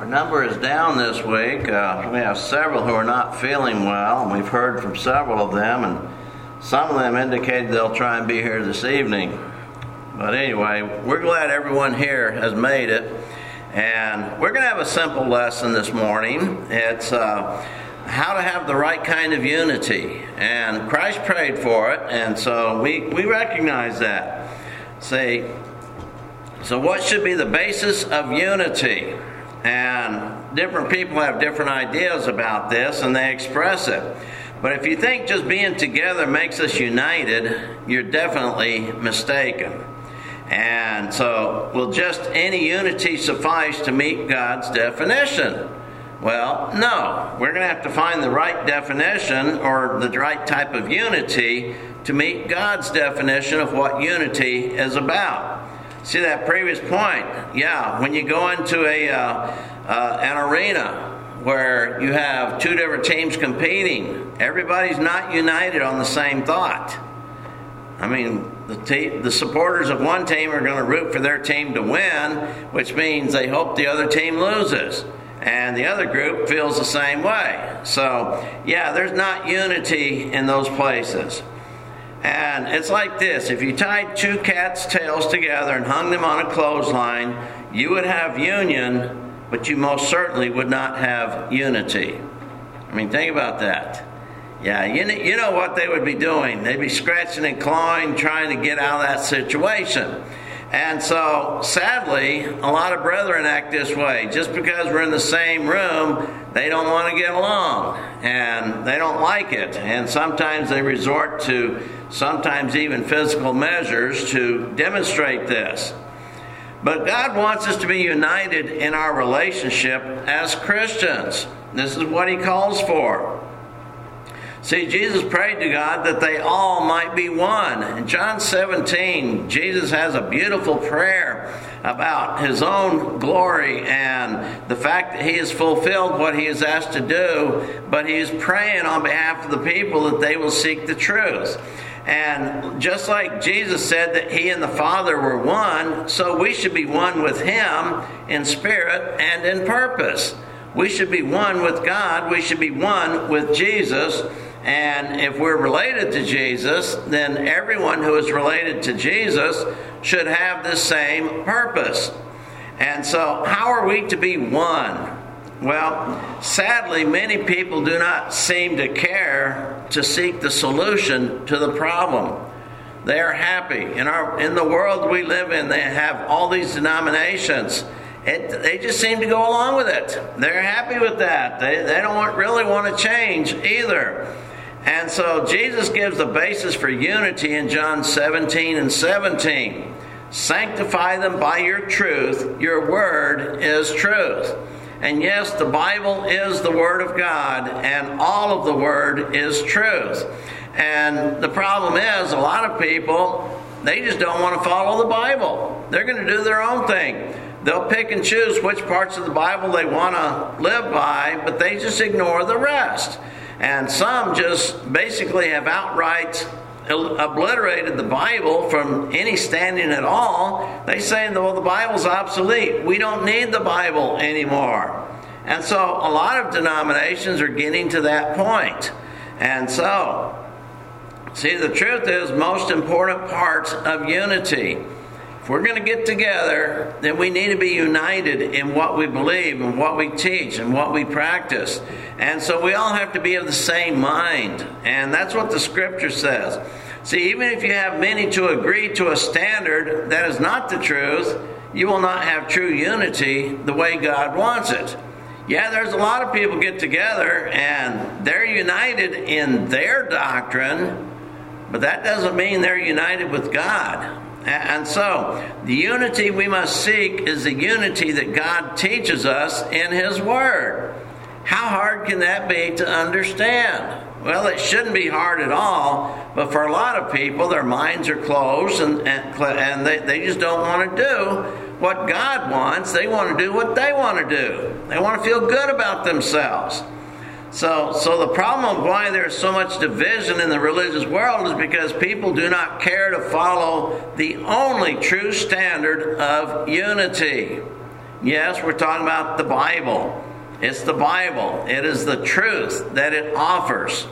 Our number is down this week. We have several who are not feeling well, and we've heard from several of them, and some of them indicated they'll try and be here this evening. But anyway, we're glad everyone here has made it, and we're going to have a simple lesson this morning. It's how to have the right kind of unity, and Christ prayed for it, and so we recognize that. So what should be the basis of unity? And different people have different ideas about this, and they express it. But if you think just being together makes us united, you're definitely mistaken. And so, will just any unity suffice to meet God's definition? Well, no. We're going to have to find the right definition or the right type of unity to meet God's definition of what unity is about. See that previous point? Yeah, when you go into an arena where you have two different teams competing, everybody's not united on the same thought. I mean, the supporters of one team are going to root for their team to win, which means they hope the other team loses. And the other group feels the same way. So, yeah, there's not unity in those places. And it's like this. If you tied two cats' tails together and hung them on a clothesline, you would have union, but you most certainly would not have unity. I mean, think about that. Yeah, you know what they would be doing. They'd be scratching and clawing, trying to get out of that situation. And so, sadly, a lot of brethren act this way. Just because we're in the same room, they don't want to get along, and they don't like it. And sometimes they resort to sometimes even physical measures to demonstrate this. But God wants us to be united in our relationship as Christians. This is what He calls for. See, Jesus prayed to God that they all might be one. In John 17, Jesus has a beautiful prayer about His own glory and the fact that He has fulfilled what He is asked to do, but He is praying on behalf of the people that they will seek the truth. And just like Jesus said that He and the Father were one, so we should be one with Him in spirit and in purpose. We should be one with God. We should be one with Jesus. And if we're related to Jesus, then everyone who is related to Jesus should have the same purpose. And so, how are we to be one? Well, sadly, many people do not seem to care to seek the solution to the problem. They are happy. In the world we live in, they have all these denominations. They just seem to go along with it. They're happy with that. They don't really want to change either. And so Jesus gives the basis for unity in John 17 and 17. Sanctify them by your truth. Your word is truth. And yes, the Bible is the Word of God, and all of the Word is truth. And the problem is, a lot of people, they just don't want to follow the Bible. They're going to do their own thing. They'll pick and choose which parts of the Bible they want to live by, but they just ignore the rest. And some just basically have outright obliterated the Bible from any standing at all. They say, well, the Bible's obsolete. We don't need the Bible anymore. And so a lot of denominations are getting to that point. And so, see, the truth is, most important part of unity. If we're going to get together, then we need to be united in what we believe and what we teach and what we practice. And so we all have to be of the same mind. And that's what the Scripture says. See, even if you have many to agree to a standard that is not the truth, you will not have true unity the way God wants it. Yeah, there's a lot of people get together and they're united in their doctrine, but that doesn't mean they're united with God. And so, the unity we must seek is the unity that God teaches us in His Word. How hard can that be to understand? Well, it shouldn't be hard at all, but for a lot of people, their minds are closed and they just don't want to do what God wants. They want to do what they want to do. They want to feel good about themselves. So the problem of why there's so much division in the religious world is because people do not care to follow the only true standard of unity. Yes, we're talking about the Bible. It's the Bible. It is the truth that it offers.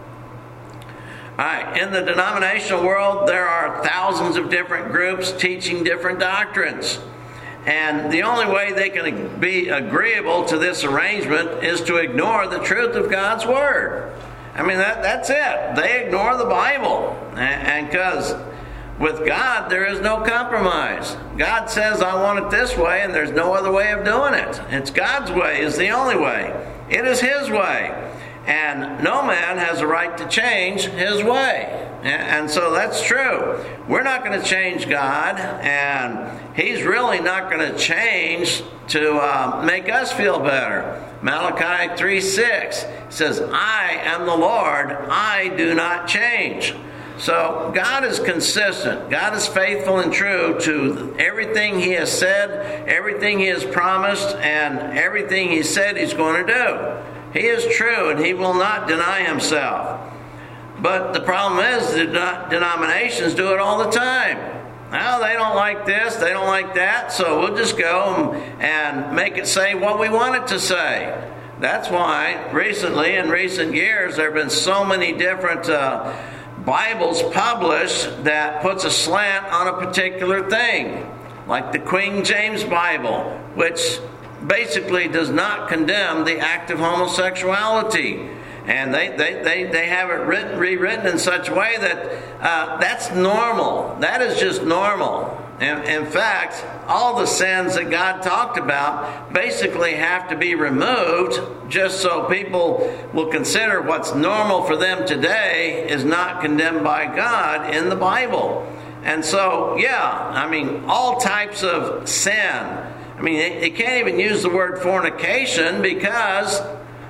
All right, in the denominational world, there are thousands of different groups teaching different doctrines. And the only way they can be agreeable to this arrangement is to ignore the truth of God's Word. I mean, that's it. They ignore the Bible. And because with God, there is no compromise. God says, I want it this way, and there's no other way of doing it. It's God's way is the only way. It is His way. And no man has a right to change His way. And so that's true. We're not going to change God, and He's really not going to change to make us feel better. Malachi 3:6 says, I am the Lord, I do not change. So God is consistent. God is faithful and true to everything He has said, everything He has promised, and everything He said He's going to do. He is true, and He will not deny Himself. But the problem is the denominations do it all the time. Well, they don't like this, they don't like that, so we'll just go and make it say what we want it to say. That's why recently, in recent years, there have been so many different Bibles published that puts a slant on a particular thing. Like the King James Bible, which basically does not condemn the act of homosexuality. And they have it rewritten in such a way that that's normal. That is just normal. In fact, all the sins that God talked about basically have to be removed just so people will consider what's normal for them today is not condemned by God in the Bible. And so, all types of sin. They can't even use the word fornication because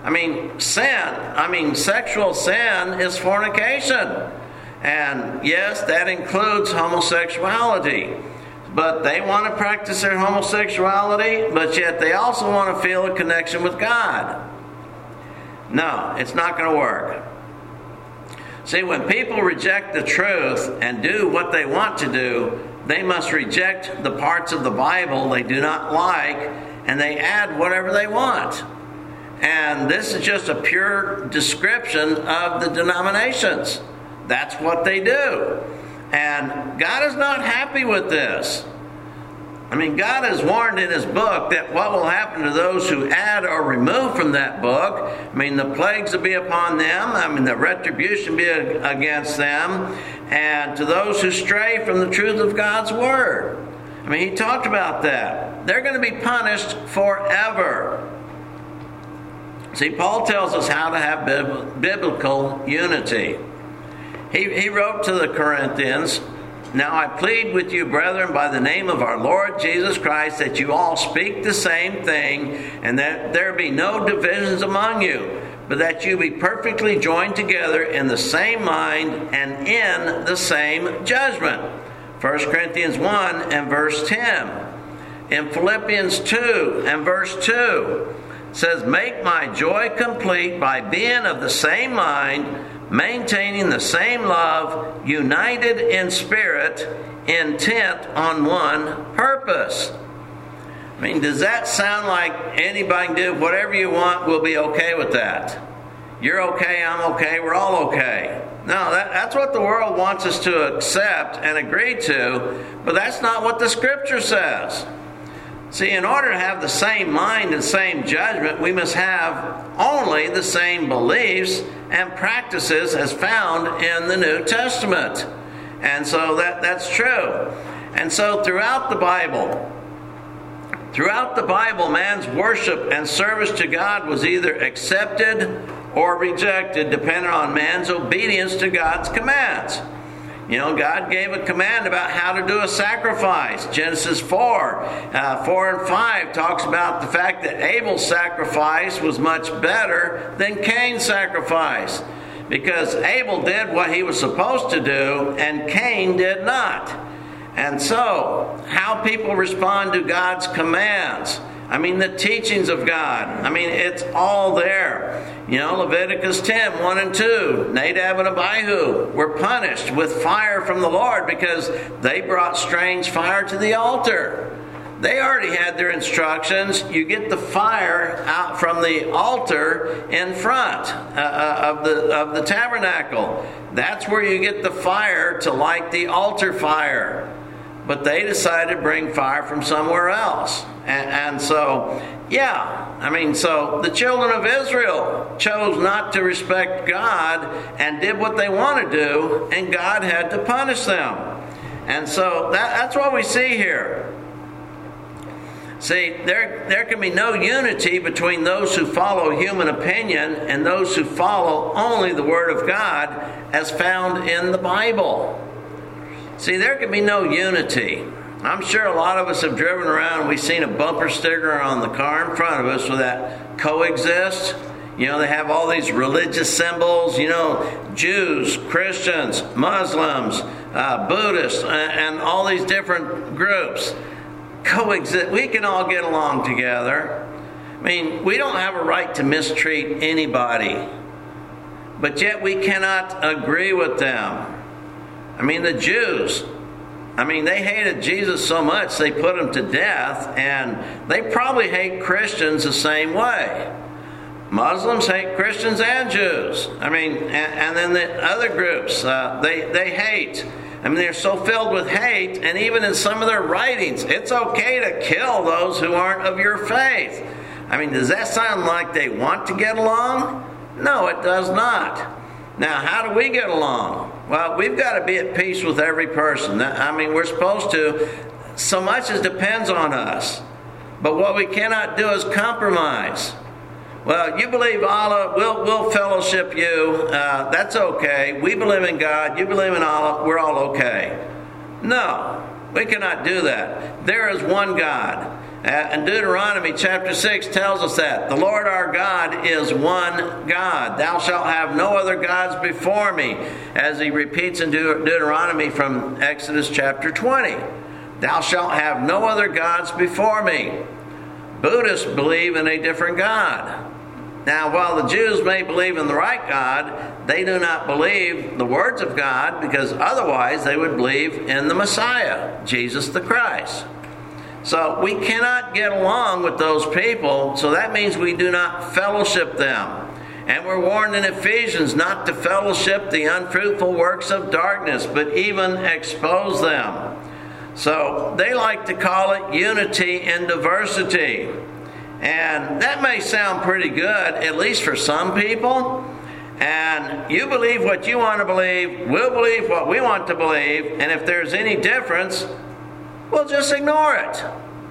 sexual sin is fornication. And yes, that includes homosexuality. But they want to practice their homosexuality, but yet they also want to feel a connection with God. No, it's not going to work. See, when people reject the truth and do what they want to do, they must reject the parts of the Bible they do not like, and they add whatever they want. And this is just a pure description of the denominations. That's what they do. And God is not happy with this. God has warned in His book that what will happen to those who add or remove from that book, the plagues will be upon them, the retribution be against them, and to those who stray from the truth of God's Word. He talked about that. They're going to be punished forever. See, Paul tells us how to have biblical unity. He wrote to the Corinthians, Now I plead with you, brethren, by the name of our Lord Jesus Christ, that you all speak the same thing, and that there be no divisions among you, but that you be perfectly joined together in the same mind and in the same judgment. 1 Corinthians 1 and verse 10. In Philippians 2 and verse 2 says, Make my joy complete by being of the same mind, maintaining the same love, united in spirit, intent on one purpose. Does that sound like anybody can do whatever you want, we'll be okay with that? You're okay, I'm okay, we're all okay. No, that's what the world wants us to accept and agree to, but that's not what the Scripture says. See, in order to have the same mind and same judgment, we must have only the same beliefs and practices as found in the New Testament. And so that's true. And so throughout the Bible, man's worship and service to God was either accepted or rejected, depending on man's obedience to God's commands. God gave a command about how to do a sacrifice. Genesis 4 and 5 talks about the fact that Abel's sacrifice was much better than Cain's sacrifice, because Abel did what he was supposed to do and Cain did not. And so, how people respond to God's commands, the teachings of God, it's all there. Leviticus 10, 1 and 2, Nadab and Abihu were punished with fire from the Lord because they brought strange fire to the altar. They already had their instructions. You get the fire out from the altar in front of the tabernacle. That's where you get the fire to light the altar fire. But they decided to bring fire from somewhere else. And so, so the children of Israel chose not to respect God and did what they want to do, and God had to punish them. And so that's what we see here. See, there can be no unity between those who follow human opinion and those who follow only the Word of God as found in the Bible. See, there can be no unity. I'm sure a lot of us have driven around and we've seen a bumper sticker on the car in front of us with that coexist. They have all these religious symbols, Jews, Christians, Muslims, Buddhists, and all these different groups. Coexist. We can all get along together. I mean, we don't have a right to mistreat anybody, but yet we cannot agree with them. I mean, the Jews, they hated Jesus so much they put him to death, and they probably hate Christians the same way. Muslims hate Christians and Jews. And then the other groups, they hate. They're so filled with hate, and even in some of their writings, it's okay to kill those who aren't of your faith. Does that sound like they want to get along? No, it does not. Now, how do we get along? Well, we've got to be at peace with every person. We're supposed to. So much as depends on us. But what we cannot do is compromise. Well, you believe Allah, we'll fellowship you. That's okay. We believe in God. You believe in Allah. We're all okay. No, we cannot do that. There is one God. And Deuteronomy chapter 6 tells us that. The Lord our God is one God. Thou shalt have no other gods before me. As he repeats in Deuteronomy from Exodus chapter 20. Thou shalt have no other gods before me. Buddhists believe in a different God. Now, while the Jews may believe in the right God, they do not believe the words of God, because otherwise they would believe in the Messiah, Jesus the Christ. So we cannot get along with those people, so that means we do not fellowship them. And we're warned in Ephesians not to fellowship the unfruitful works of darkness, but even expose them. So they like to call it unity in diversity. And that may sound pretty good, at least for some people. And you believe what you want to believe, we'll believe what we want to believe, and if there's any difference, we'll just ignore it.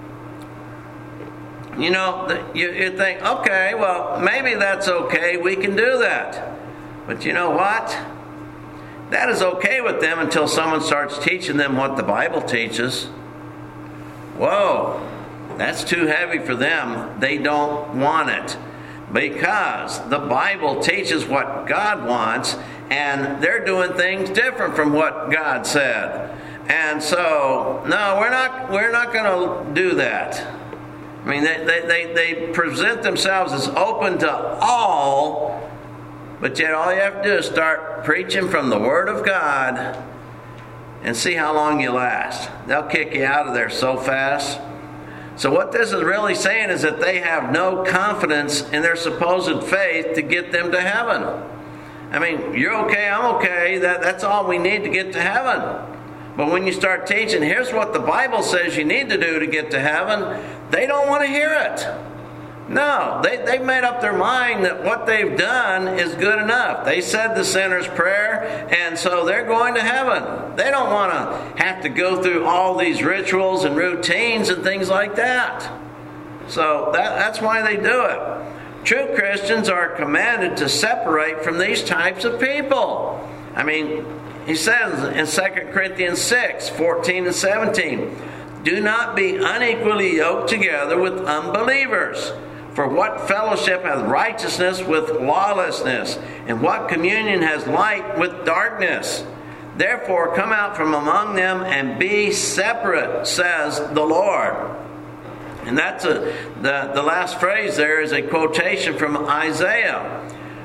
You think, okay, well, maybe that's okay, we can do that. But you know what? That is okay with them until someone starts teaching them what the Bible teaches. Whoa, that's too heavy for them. They don't want it. Because the Bible teaches what God wants, and they're doing things different from what God said. And so, no, we're not going to do that. They present themselves as open to all, but yet all you have to do is start preaching from the Word of God and see how long you last. They'll kick you out of there so fast. So what this is really saying is that they have no confidence in their supposed faith to get them to heaven. You're okay, I'm okay, that's all we need to get to heaven. But when you start teaching, here's what the Bible says you need to do to get to heaven, they don't want to hear it. No, they've made up their mind that what they've done is good enough. They said the sinner's prayer, and so they're going to heaven. They don't want to have to go through all these rituals and routines and things like that. So that's why they do it. True Christians are commanded to separate from these types of people. He says in 2 Corinthians 6, 14 and 17, do not be unequally yoked together with unbelievers. For what fellowship hath righteousness with lawlessness? And what communion has light with darkness? Therefore come out from among them and be separate, says the Lord. And that's the last phrase there is a quotation from Isaiah.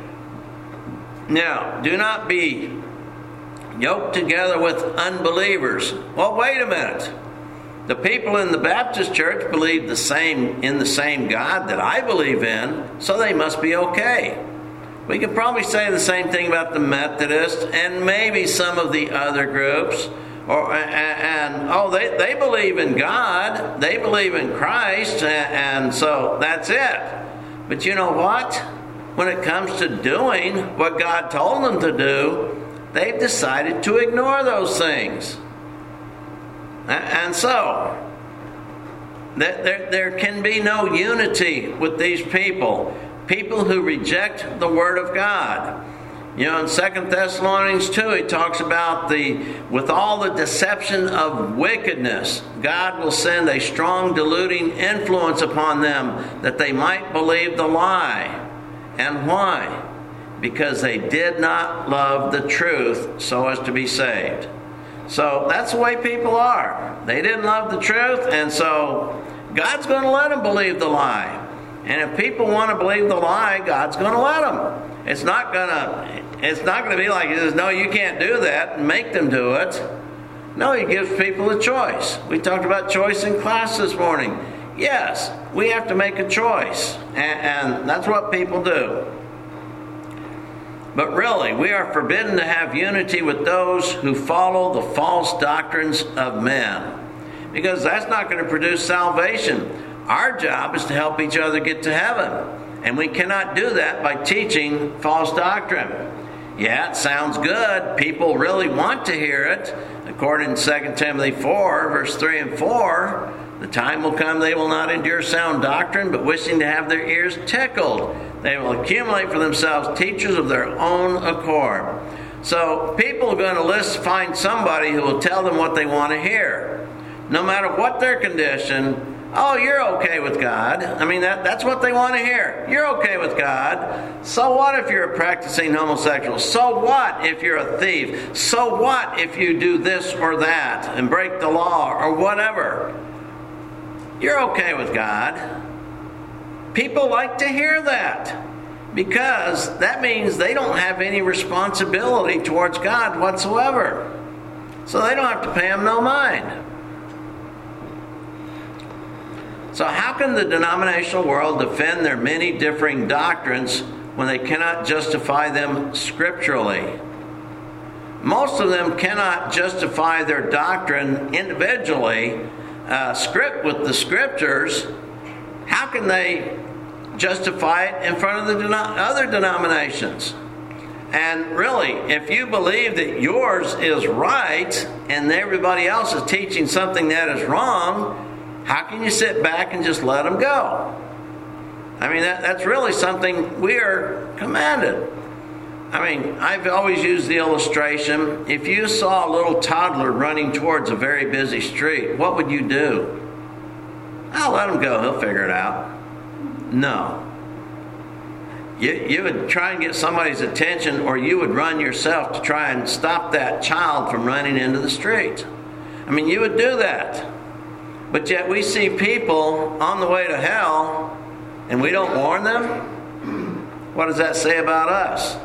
Now, do not be yoked together with unbelievers. Well, wait a minute. The people in the Baptist church believe in the same God that I believe in, so they must be okay. We could probably say the same thing about the Methodists and maybe some of the other groups. They believe in God, they believe in Christ, and so that's it. But you know what? When it comes to doing what God told them to do, they've decided to ignore those things. And so, there can be no unity with these people who reject the Word of God. You know, in 2 Thessalonians 2, he talks about with all the deception of wickedness, God will send a strong deluding influence upon them that they might believe the lie. And why? Because they did not love the truth so as to be saved. So that's the way people are. They didn't love the truth, and so God's going to let them believe the lie. And if people want to believe the lie, God's going to let them. It's not going to be like He says, no, you can't do that, and make them do it. No, He gives people a choice. We talked about choice in class this morning. Yes, we have to make a choice, and that's what people do. But really, we are forbidden to have unity with those who follow the false doctrines of men, because that's not going to produce salvation. Our job is to help each other get to heaven, and we cannot do that by teaching false doctrine. Yeah, it sounds good. People really want to hear it. According to 2 Timothy 4, verse 3 and 4, the time will come they will not endure sound doctrine, but wishing to have their ears tickled, they will accumulate for themselves teachers of their own accord. So people are going to find somebody who will tell them what they want to hear. No matter what their condition, oh, you're okay with God. I mean, that's what they want to hear. You're okay with God. So what if you're a practicing homosexual? So what if you're a thief? So what if you do this or that and break the law or whatever? You're okay with God. People like to hear that because that means they don't have any responsibility towards God whatsoever. So they don't have to pay Him no mind. So how can the denominational world defend their many differing doctrines when they cannot justify them scripturally? Most of them cannot justify their doctrine individually, with the scriptures. How can they justify it in front of the other denominations? And really, if you believe that yours is right and everybody else is teaching something that is wrong, how can you sit back and just let them go? I mean, that's really something we are commanded. I mean, I've always used the illustration. If you saw a little toddler running towards a very busy street, what would you do? I'll let him go. He'll figure it out. No. You would try and get somebody's attention, or you would run yourself to try and stop that child from running into the street. I mean, you would do that. But yet we see people on the way to hell, and we don't warn them? What does that say about us?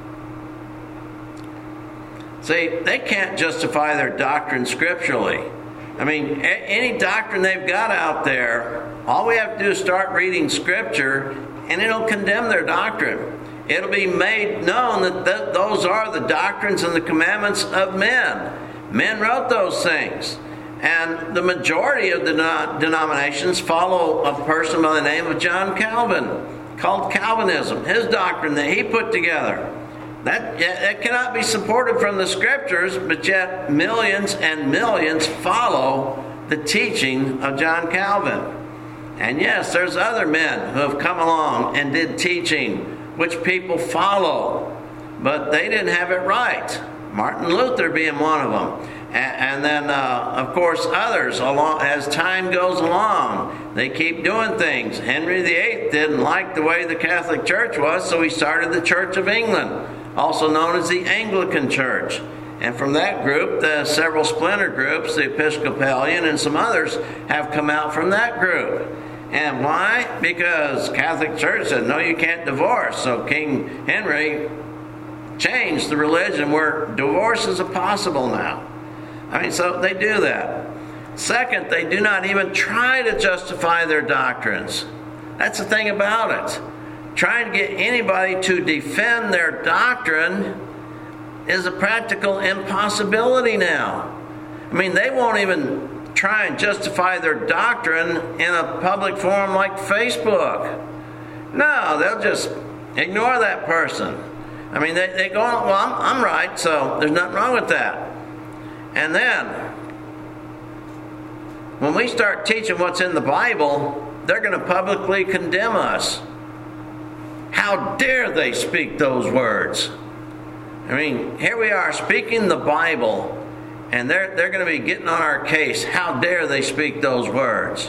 See, they can't justify their doctrine scripturally. I mean, any doctrine they've got out there, all we have to do is start reading Scripture, and it'll condemn their doctrine. It'll be made known that those are the doctrines and the commandments of men. Men wrote those things. And the majority of the denominations follow a person by the name of John Calvin, called Calvinism, his doctrine that he put together. That cannot be supported from the Scriptures, but yet millions and millions follow the teaching of John Calvin. And yes, there's other men who have come along and did teaching which people follow, but they didn't have it right. Martin Luther being one of them. And then, of course, others, as time goes along, they keep doing things. Henry VIII didn't like the way the Catholic Church was, so he started the Church of England, also known as the Anglican Church. And from that group, the several splinter groups, the Episcopalian and some others, have come out from that group. And why? Because Catholic Church said, no, you can't divorce. So King Henry changed the religion where divorce is possible now. I mean, so they do that. Second, they do not even try to justify their doctrines. That's the thing about it. Trying to get anybody to defend their doctrine is a practical impossibility now. I mean, they won't even try and justify their doctrine in a public forum like Facebook. No, they'll just ignore that person. I mean, they go, well, I'm right, so there's nothing wrong with that. And then, when we start teaching what's in the Bible, they're going to publicly condemn us. How dare they speak those words? I mean, here we are speaking the Bible, and they're going to be getting on our case. How dare they speak those words?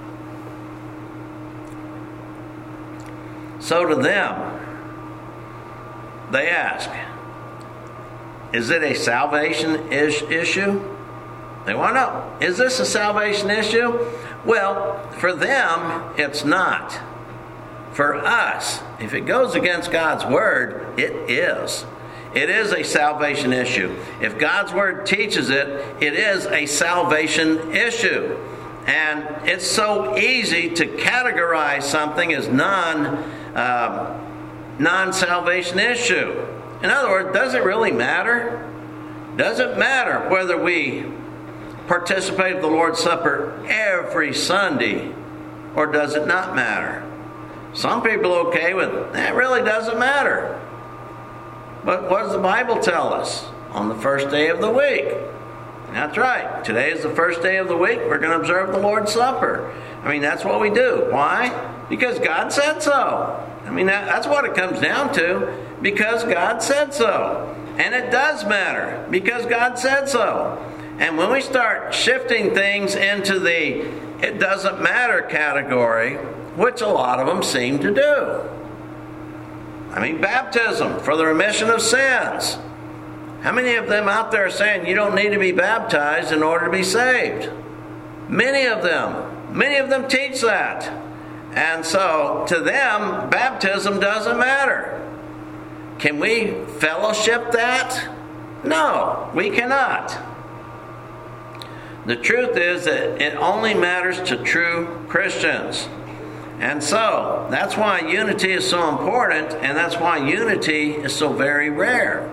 So to them, they ask, is it a salvation issue? They want to know, is this a salvation issue? Well, for them, it's not. For us, if it goes against God's Word, it is. It is a salvation issue. If God's Word teaches it, it is a salvation issue. And it's so easy to categorize something as non-salvation issue. In other words, does it really matter? Does it matter whether we participate in the Lord's Supper every Sunday, or does it not matter? Some people are okay with it. That really doesn't matter. But what does the Bible tell us? On the first day of the week. That's right. Today is the first day of the week. We're going to observe the Lord's Supper. I mean, that's what we do. Why? Because God said so. I mean, that's what it comes down to. Because God said so. And it does matter. Because God said so. And when we start shifting things into the it doesn't matter category, which a lot of them seem to do. I mean, baptism for the remission of sins. How many of them out there are saying you don't need to be baptized in order to be saved? Many of them teach that. And so, to them, baptism doesn't matter. Can we fellowship that? No, we cannot. The truth is that it only matters to true Christians. And so, that's why unity is so important, and that's why unity is so very rare.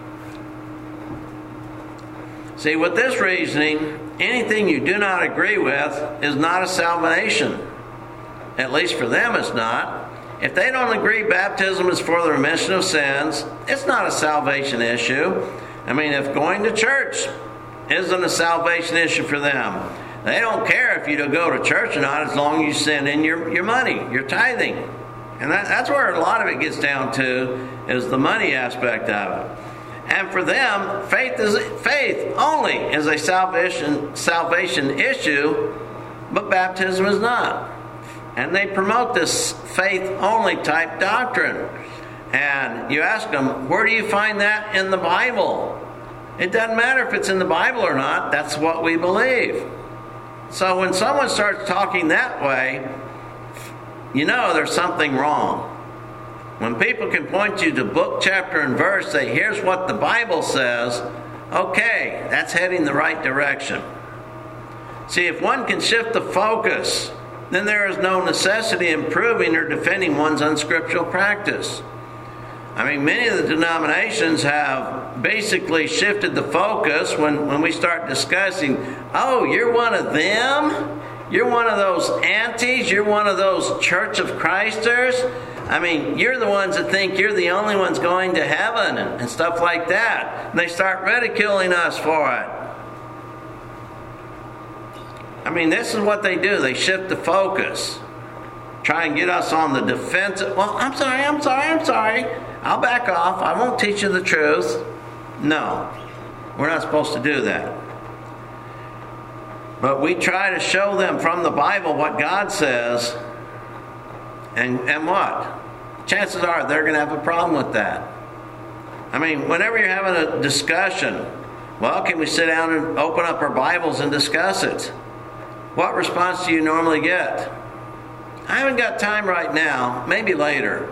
See, with this reasoning, anything you do not agree with is not a salvation. At least for them it's not. If they don't agree baptism is for the remission of sins, it's not a salvation issue. I mean, if going to church isn't a salvation issue for them, they don't care if you don't go to church or not as long as you send in your money, your tithing. And that's where a lot of it gets down to, is the money aspect of it. And for them, faith only is a salvation issue, but baptism is not. And they promote this faith-only type doctrine. And you ask them, where do you find that in the Bible? It doesn't matter if it's in the Bible or not. That's what we believe. So when someone starts talking that way, you know there's something wrong. When people can point you to book, chapter, and verse, say, here's what the Bible says, okay, that's heading the right direction. See, if one can shift the focus, then there is no necessity in proving or defending one's unscriptural practice. I mean, many of the denominations have basically shifted the focus when we start discussing, oh, you're one of them? You're one of those antis? You're one of those Church of Christers? I mean, you're the ones that think you're the only ones going to heaven and stuff like that. And they start ridiculing us for it. I mean, this is what they do. They shift the focus. Try and get us on the defensive. Well, I'm sorry. I'll back off. I won't teach you the truth. No, we're not supposed to do that. But we try to show them from the Bible what God says. And what? Chances are they're going to have a problem with that. I mean, whenever you're having a discussion, well, can we sit down and open up our Bibles and discuss it? What response do you normally get? I haven't got time right now. Maybe later.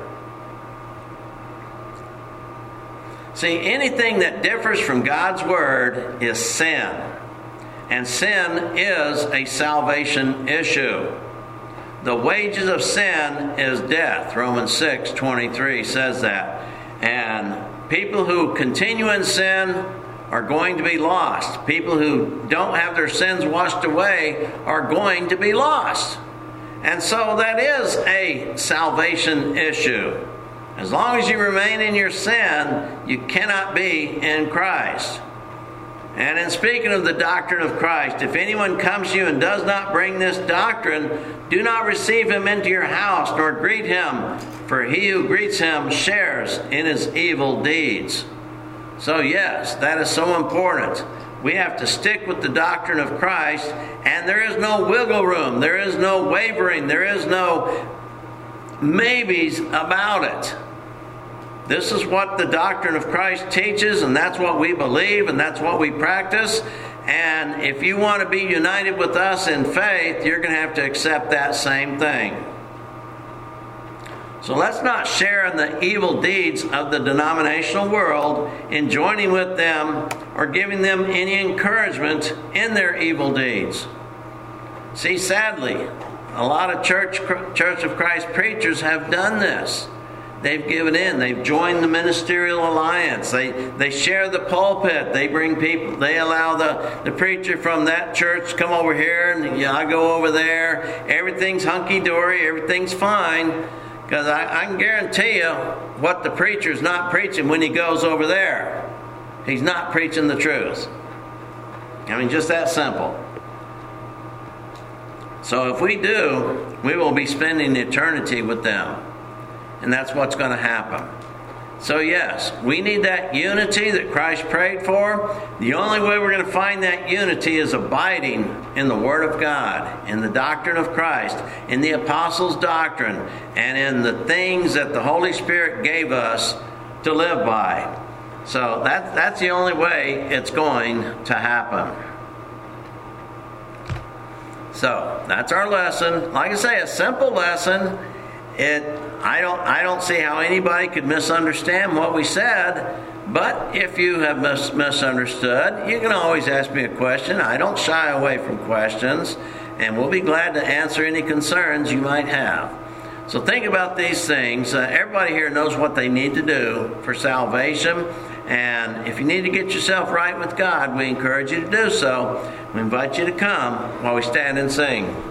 See, anything that differs from God's Word is sin. And sin is a salvation issue. The wages of sin is death. Romans 6:23 says that. And people who continue in sin are going to be lost. People who don't have their sins washed away are going to be lost. And so that is a salvation issue. As long as you remain in your sin, you cannot be in Christ. And in speaking of the doctrine of Christ, if anyone comes to you and does not bring this doctrine, do not receive him into your house, nor greet him, for he who greets him shares in his evil deeds. So yes, that is so important. We have to stick with the doctrine of Christ, and there is no wiggle room, there is no wavering, there is no maybes about it. This is what the doctrine of Christ teaches, and that's what we believe, and that's what we practice. And if you want to be united with us in faith, you're going to have to accept that same thing. So let's not share in the evil deeds of the denominational world in joining with them or giving them any encouragement in their evil deeds. See, sadly, a lot of Church of Christ preachers have done this. They've given in. They've joined the ministerial alliance. They share the pulpit. They bring people. They allow the preacher from that church to come over here, and I go over there. Everything's hunky-dory. Everything's fine. Because I can guarantee you what the preacher's not preaching when he goes over there. He's not preaching the truth. I mean, just that simple. So if we do, we will be spending eternity with them. And that's what's going to happen. So yes, we need that unity that Christ prayed for. The only way we're going to find that unity is abiding in the Word of God, in the doctrine of Christ, in the apostles' doctrine, and in the things that the Holy Spirit gave us to live by. So that's the only way it's going to happen. So that's our lesson. Like I say, a simple lesson. I don't see how anybody could misunderstand what we said, but if you have misunderstood, you can always ask me a question. I don't shy away from questions, and we'll be glad to answer any concerns you might have. So think about these things. Everybody here knows what they need to do for salvation, and if you need to get yourself right with God, we encourage you to do so. We invite you to come while we stand and sing.